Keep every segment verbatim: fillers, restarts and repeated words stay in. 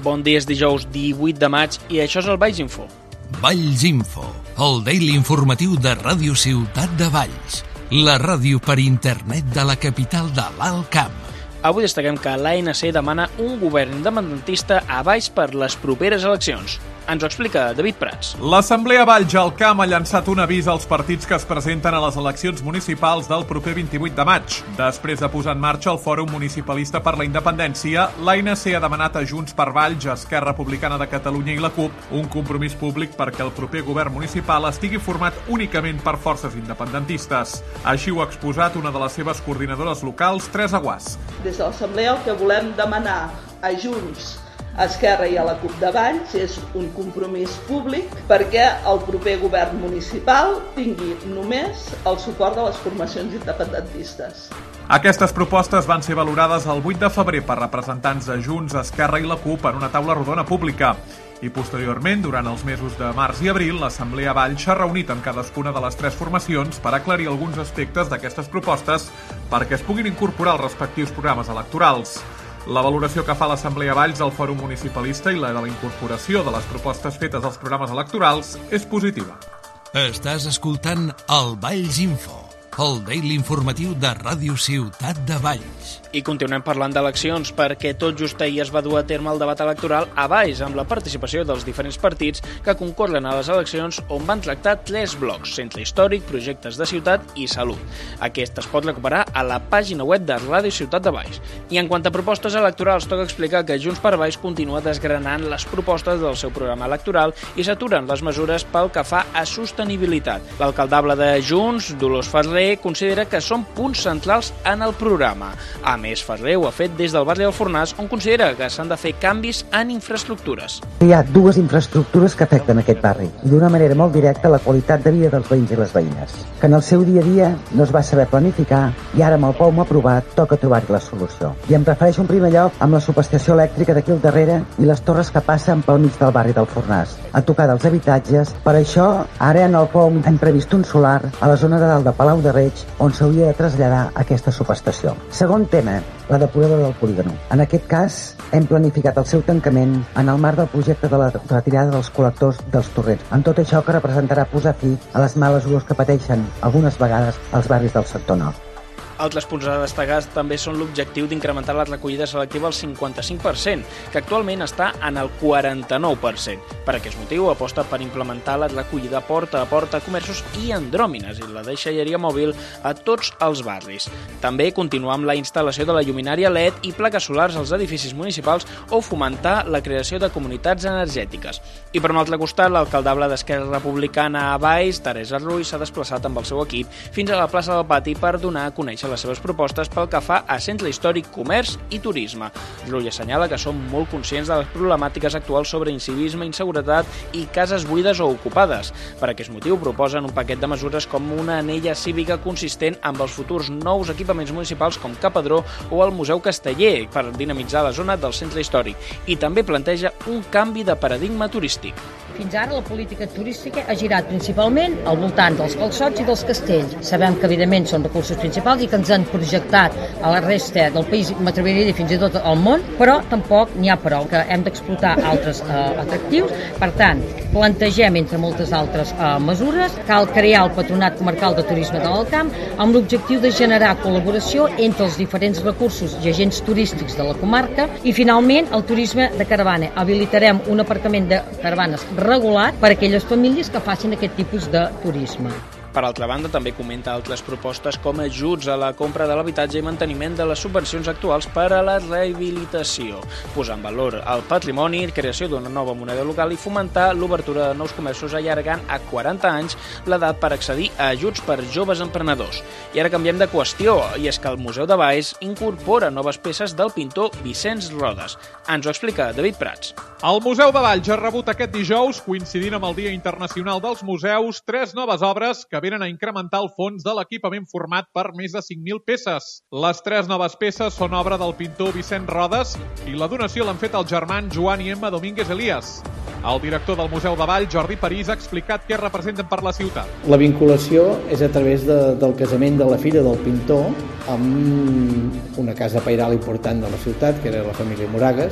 Bon dia, és dijous divuit de maig i això és el Valls Info. Valls Info, el daily informatiu de Ràdio Ciutat de Valls, la ràdio per internet de la capital de l'Alt Camp. Avui destaquem que l'A N C demana un govern independentista a Valls per les properes eleccions. Ens ho explica David Prats. L'Assemblea Valls al Camp ha llançat un avís als partits que es presenten a les eleccions municipals del proper vint-i-vuit de maig. Després de posar en marxa el Fòrum Municipalista per la Independència, l'A N C ha demanat a Junts per Valls, Esquerra Republicana de Catalunya i la CUP un compromís públic perquè el proper govern municipal estigui format únicament per forces independentistes. Així ho ha exposat una de les seves coordinadores locals, Teresa Guàs. Des de l'Assemblea el que volem demanar a Junts, a Esquerra i a la CUP de Valls és un compromís públic perquè el proper govern municipal tingui només el suport de les formacions independentistes. Aquestes propostes van ser valorades el vuit de febrer per representants de Junts, Esquerra i la CUP en una taula rodona pública. I posteriorment, durant els mesos de març i abril, l'Assemblea Valls s'ha reunit amb cadascuna de les tres formacions per aclarir alguns aspectes d'aquestes propostes perquè es puguin incorporar als respectius programes electorals. La valoració que fa l'Assemblea Valls al Fòrum Municipalista i la de la incorporació de les propostes fetes als programes electorals és positiva. Estàs escoltant el Valls Info, el daily informatiu de Ràdio Ciutat de Valls. I continuem parlant d'eleccions perquè tot just ahir es va dur a terme el debat electoral a Valls amb la participació dels diferents partits que concorren a les eleccions on van tractar tres blocs: centre històric, projectes de ciutat i salut. Aquest es pot recuperar a la pàgina web de Ràdio Ciutat de Valls. I en quant a propostes electorals, toca explicar que Junts per Valls continua desgranant les propostes del seu programa electoral i s'aturen les mesures pel que fa a sostenibilitat. L'alcaldable de Junts, Dolors Ferrer, considera que són punts centrals en el programa. A més, Ferrer ho ha fet des del barri del Fornàs, on considera que s'han de fer canvis en infraestructures. Hi ha dues infraestructures que afecten aquest barri i d'una manera molt directa la qualitat de vida dels veïns i les veïnes, que en el seu dia a dia no es va saber planificar i ara amb el P O M aprovat toca trobar-hi la solució. I em refereixo en primer lloc amb la subestació elèctrica d'aquí al darrere i les torres que passen pel mig del barri del Fornàs, a tocar dels habitatges. Per això, ara en el P O M hem previst un solar a la zona de dalt de Palau de Reig on s'hauria de traslladar aquesta subestació. Segon tema, la depuradora del polígono. En aquest cas, hem planificat el seu tancament en el marc del projecte de la retirada dels col·lectors dels torrents, amb tot això que representarà posar fi a les males olors que pateixen algunes vegades als barris del sector nord. Altres punts a destacar també són l'objectiu d'incrementar la recollida selectiva al cinquanta-cinc per cent, que actualment està en el quaranta-nou per cent. Per aquest motiu, aposta per implementar la recollida porta a porta a comerços i andròmines i la deixalleria mòbil a tots els barris. També continuar amb la instal·lació de la lluminària L E D i plaques solars als edificis municipals o fomentar la creació de comunitats energètiques. I per un altre costat, l'alcaldable d'Esquerra Republicana a Valls, Teresa Ruiz, s'ha desplaçat amb el seu equip fins a la plaça del Pati per donar a conèixer les seves propostes pel que fa a centre històric, comerç i turisme. Rull assenyala que són molt conscients de les problemàtiques actuals sobre incivisme, inseguretat i cases buides o ocupades. Per aquest motiu proposen un paquet de mesures com una anella cívica consistent amb els futurs nous equipaments municipals com Capadró o el Museu Casteller per dinamitzar la zona del centre històric i també planteja un canvi de paradigma turístic. Fins ara la política turística ha girat principalment al voltant dels calçots i dels castells. Sabem que evidentment són recursos principals i que ens han projectat a la resta del país, m'atreviria a dir fins i tot al món, però tampoc n'hi ha prou, que hem d'explotar altres eh, atractius. Per tant, plantegem, entre moltes altres eh, mesures, cal crear el Patronat Comarcal de Turisme de l'Alt Camp amb l'objectiu de generar col·laboració entre els diferents recursos i agents turístics de la comarca i, finalment, el turisme de caravana. Habilitarem un aparcament de caravanes regulat per a aquelles famílies que facin aquest tipus de turisme. Per altra banda, també comenta altres propostes com ajuts a la compra de l'habitatge i manteniment de les subvencions actuals per a la rehabilitació, posar en valor el patrimoni, creació d'una nova moneda local i fomentar l'obertura de nous comerços allargant a quaranta anys l'edat per accedir a ajuts per joves emprenedors. I ara canviem de qüestió, i és que el Museu de Valls incorpora noves peces del pintor Vicenç Rodes. Ens ho explica David Prats. El Museu de Valls ha rebut aquest dijous, coincidint amb el Dia Internacional dels Museus, tres noves obres que venen a incrementar el fons de l'equipament format per més de cinc mil peces. Les tres noves peces són obra del pintor Vicenç Rodes i la donació l'han fet els germans Joan i Emma Domínguez Elias. El director del Museu de Valls, Jordi París, ha explicat què representen per la ciutat. La vinculació és a través de, del casament de la filla del pintor amb una casa pairal important de la ciutat, que era la família Moragues,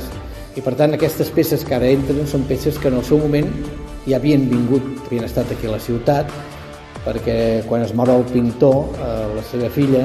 I per tant aquestes peces que ara entren són peces que en el seu moment ja havien vingut, havien estat aquí a la ciutat, perquè quan es mor el pintor, eh, la seva filla,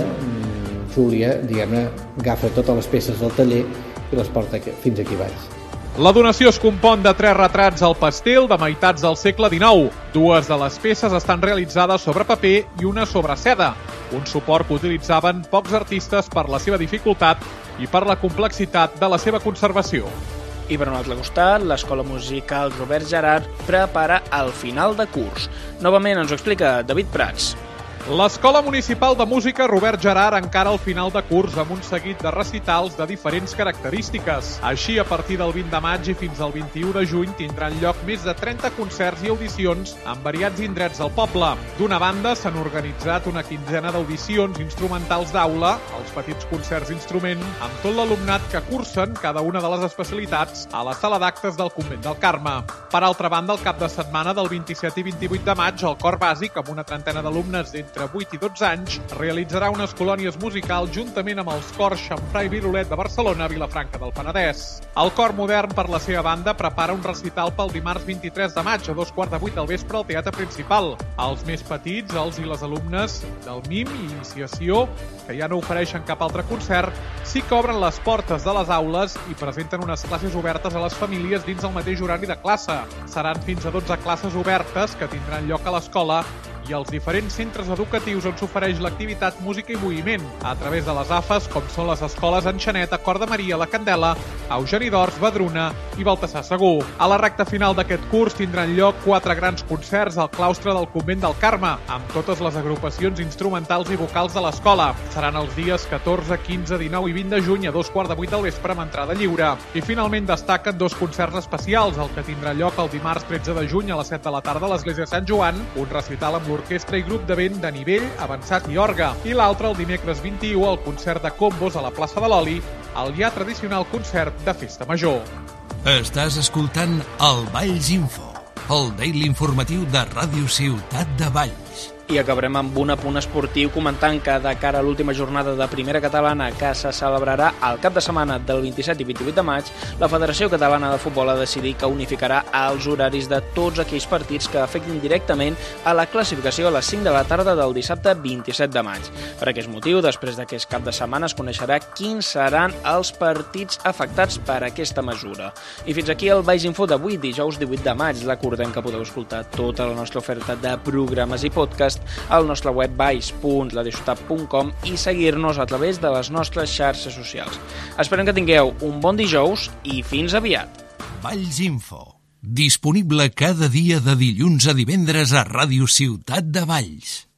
Júlia, diguem-ne, agafa totes les peces del taller i les porta aquí, fins aquí baix. La donació es compon de tres retrats al pastel de meitats del segle dinou. Dues de les peces estan realitzades sobre paper i una sobre seda, un suport que utilitzaven pocs artistes per la seva dificultat i per la complexitat de la seva conservació. I per un altre costat, l'Escola Musical Robert Gerhard prepara el final de curs. Novament ens ho explica David Prats. L'Escola Municipal de Música Robert Gerhard encara el final de curs amb un seguit de recitals de diferents característiques. Així, a partir del vint de maig i fins al vint-i-u de juny tindran lloc més de trenta concerts i audicions en variats indrets del poble. D'una banda, s'han organitzat una quinzena d'audicions instrumentals d'aula, els petits concerts d'instrument, amb tot l'alumnat que cursen cada una de les especialitats a la sala d'actes del Convent del Carme. Per altra banda, el cap de setmana del vint-i-set i vint-i-vuit de maig, el cor bàsic, amb una trentena d'alumnes d'entre entre vuit i dotze anys, realitzarà unes colònies musicals juntament amb els cors Xamfrà i Virolet de Barcelona, Vilafranca del Penedès. El cor modern, per la seva banda, prepara un recital pel dimarts vint-i-tres de maig a dos quarts de vuit del vespre al Teatre Principal. Els més petits, els i les alumnes del M I M i Iniciació, que ja no ofereixen cap altre concert, sí que obren les portes de les aules i presenten unes classes obertes a les famílies dins el mateix horari de classe. Seran fins a dotze classes obertes que tindran lloc a l'escola i als diferents centres educatius on s'ofereix l'activitat Música i Moviment, a través de les A F Es, com són les escoles Enxaneta, Cor de Maria, La Candela, Eugeni d'Ors, Badruna i Baltasar Segur. A la recta final d'aquest curs tindran lloc quatre grans concerts al claustre del Convent del Carme, amb totes les agrupacions instrumentals i vocals de l'escola. Seran els dies catorze, quinze, dinou i vint de juny a dos quarts de vuit del vespre amb entrada lliure. I finalment destaquen dos concerts especials, el que tindrà lloc el dimarts tretze de juny a les set de la tarda a l'Església de Sant Joan, un recital amb l'orquestra i grup de vent de nivell avançat i orga, i l'altre el dimecres vint-i-u al concert de combos a la plaça de l'Oli, el ja tradicional concert de Festa Major. Estàs escoltant el Valls Info, el daily informatiu de Ràdio Ciutat de Valls. I acabarem amb un apunt esportiu comentant que de cara a l'última jornada de Primera Catalana que se celebrarà al cap de setmana del vint-i-set i vint-i-vuit de maig, la Federació Catalana de Futbol ha decidit que unificarà els horaris de tots aquells partits que afectin directament a la classificació a les cinc de la tarda del dissabte vint-i-set de maig. Per aquest motiu, després d'aquest cap de setmana es coneixerà quins seran els partits afectats per aquesta mesura. I fins aquí el Valls Info d'avui, dijous divuit de maig. Recordem que podeu escoltar tota la nostra oferta de programes i podcast al nostre web valls punt la ciutat punt com i seguir-nos a través de les nostres xarxes socials. Esperem que tingueu un bon dijous i fins aviat. Valls Info, disponible cada dia de dilluns a divendres a Ràdio Ciutat de Valls.